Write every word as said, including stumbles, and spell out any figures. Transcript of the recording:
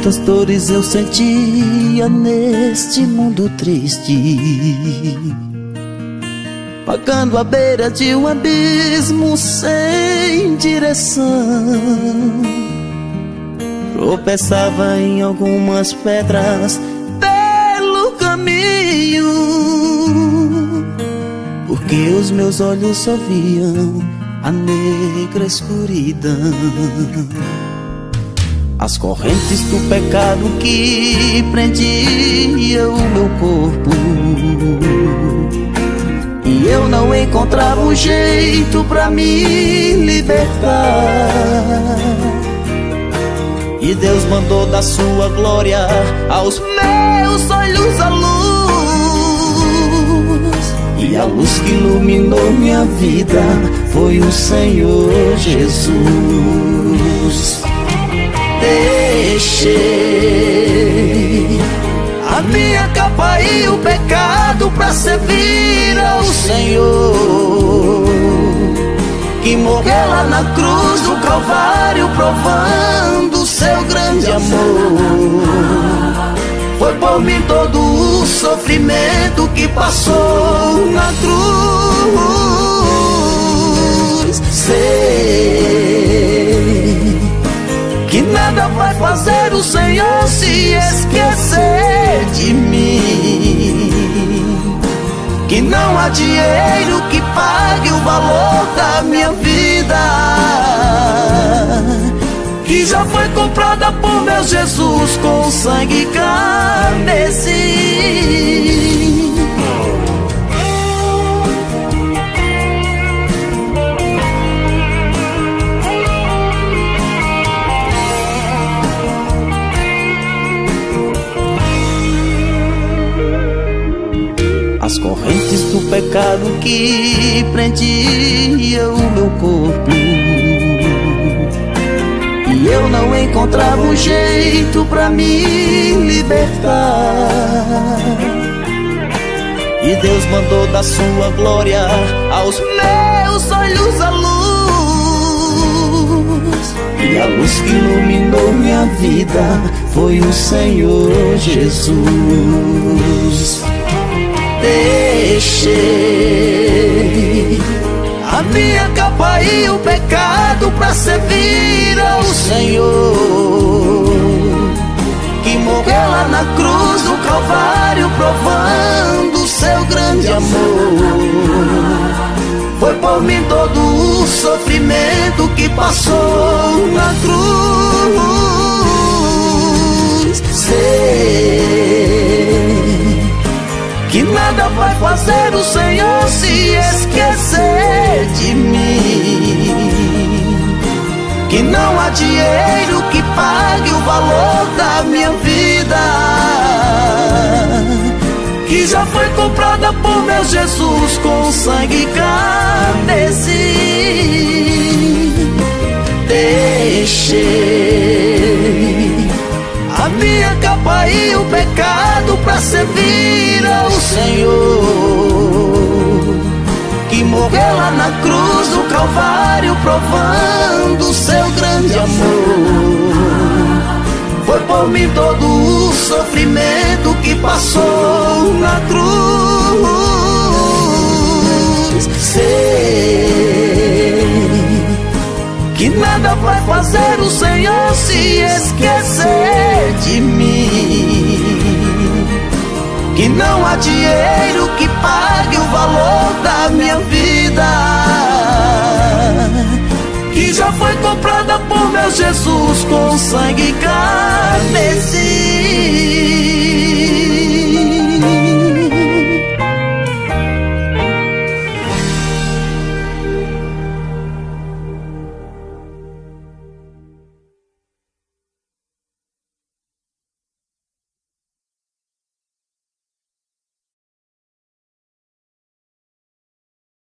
Quantas dores eu sentia neste mundo triste, vagando à beira de um abismo sem direção. Tropeçava em algumas pedras pelo caminho, porque os meus olhos só viam a negra escuridão. As correntes do pecado que prendia o meu corpo, e eu não encontrava um jeito pra me libertar. E Deus mandou da sua glória aos meus olhos a luz, e a luz que iluminou minha vida foi o Senhor Jesus. Deixei a minha capa e o pecado pra servir ao Senhor, que morreu lá na cruz do Calvário, provando seu grande amor. Foi por mim todo o sofrimento que passou na cruz. Sei que nada vai fazer o Senhor se esquecer de mim, que não há dinheiro que pague o valor da minha vida, que já foi comprada por meu Jesus com sangue carmesim. As correntes do pecado que prendia o meu corpo, e eu não encontrava um jeito pra me libertar. E Deus mandou da sua glória aos meus olhos a luz, e a luz que iluminou minha vida foi o Senhor Jesus. Deixei a minha capa e o pecado pra servir ao Senhor, que morreu lá na cruz do Calvário, provando seu grande amor. Foi por mim todo o sofrimento que passou na cruz. Sei que nada vai fazer o Senhor se esquecer de mim, que não há dinheiro que pague o valor da minha vida, que já foi comprada por meu Jesus com sangue carmesim. Deixei a minha capa e o pecado pra servir ao Senhor, que morreu lá na cruz do Calvário, provando seu grande amor. Foi por mim todo o sofrimento que passou na cruz. Sei que nada vai fazer o Senhor se esquecer de mim, que não há dinheiro que pague o valor da minha vida, que já foi comprada por meu Jesus com sangue carmesim.